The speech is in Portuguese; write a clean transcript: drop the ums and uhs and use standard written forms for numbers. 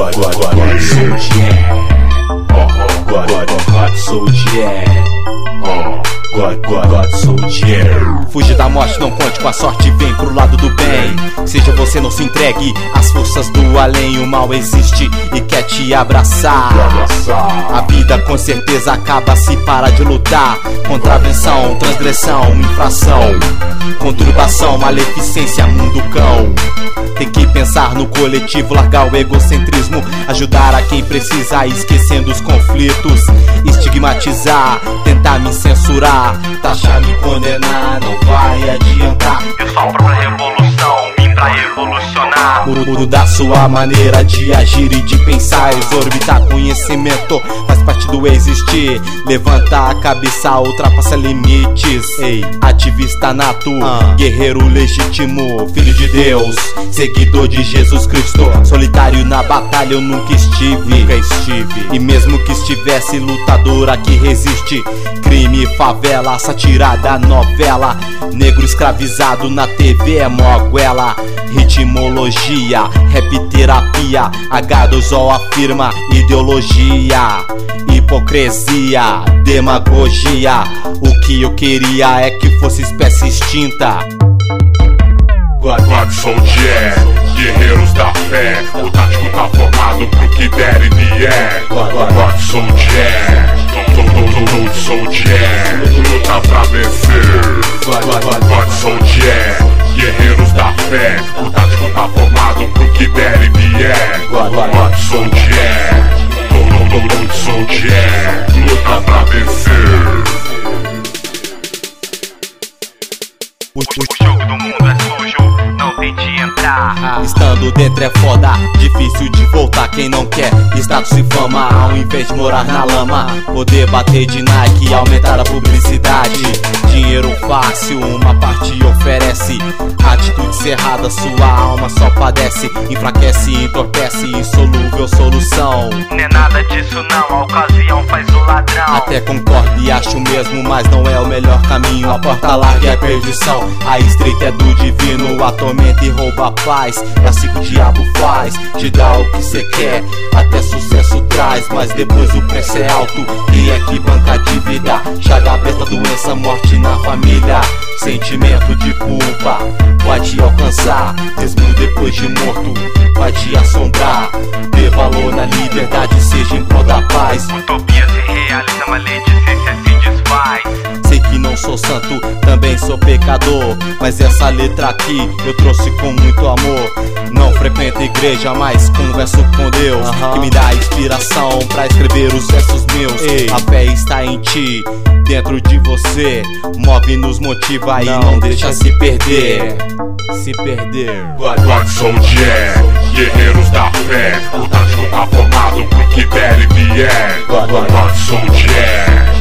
God Soldier. God Soldier. God Soldier. Fuge da morte, não conte com a sorte, vem pro lado do bem. Seja você, não se entregue às forças do além. O mal existe e quer te abraçar. A vida com certeza acaba se parar de lutar. Contravenção, transgressão, infração, conturbação, maleficência, mundo cão. Tem que pensar no coletivo, largar o egocentrismo, ajudar a quem precisa, esquecendo os conflitos. Estigmatizar, tentar me censurar, taxar, me condenar, não vai adiantar. Eu sou pra revolução, vim pra revolucionar. Mudar sua maneira de agir e de pensar. Exorbitar conhecimento faz parte do existir. Levanta a cabeça, ultrapassa limites. Ei, ativista nato, guerreiro legítimo, filho de Deus, seguidor de Jesus Cristo. Solitário na batalha eu nunca estive. E mesmo que estivesse, lutador aqui resiste. Crime, favela, sátira da novela. Negro escravizado na TV é moguela. Ritmologia, rap terapia. H2O afirma ideologia, hipocrisia, demagogia. O que eu queria é que fosse espécie extinta. God Soldier, guerreiros da fé. O tático tá formado pro que der e vier. God Soldier, God Soldier, luta pra vencer. God Soldier, guerreiros da fé. O tático tá formado pro que der e vier. God Soldier, God Soldier, luta pra vencer. O jogo do mundo é sujo, não tente entrar. Estando dentro é foda, difícil de voltar. Quem não quer status e fama, ao invés de morar na lama. Poder bater de Nike, aumentar a publicidade. Dinheiro fácil, uma parte oferece. Atitude errada, sua alma só padece. Enfraquece, entorpece, insolúvel solução. Não é nada disso não, a ocasião faz o ladrão. Até concordo e acho mesmo, mas não é o melhor caminho. A porta larga é a perdição, a estreita é do divino. Atormenta e rouba a paz, é assim que o diabo faz. Te dá o que cê quer, até sucesso traz. Mas depois o preço é alto e é que banca a dívida. Chaga aberta, doença, morte na família. Sentimento de culpa pode alcançar, mesmo depois de morto vai te assombrar. Dê valor na liberdade, seja em prol da paz. Utopia se realiza, maledicência se desfaz. Sei que não sou santo, também sou pecador, mas essa letra aqui eu trouxe com muito amor. Não frequento igreja, mas converso com Deus, que me dá inspiração pra escrever os versos meus. A fé está em ti, dentro de você, move, nos motiva e não deixa se perder. God Soldier, guerreiros da fé. O tático tá formado pro que der e vier. God Soldier,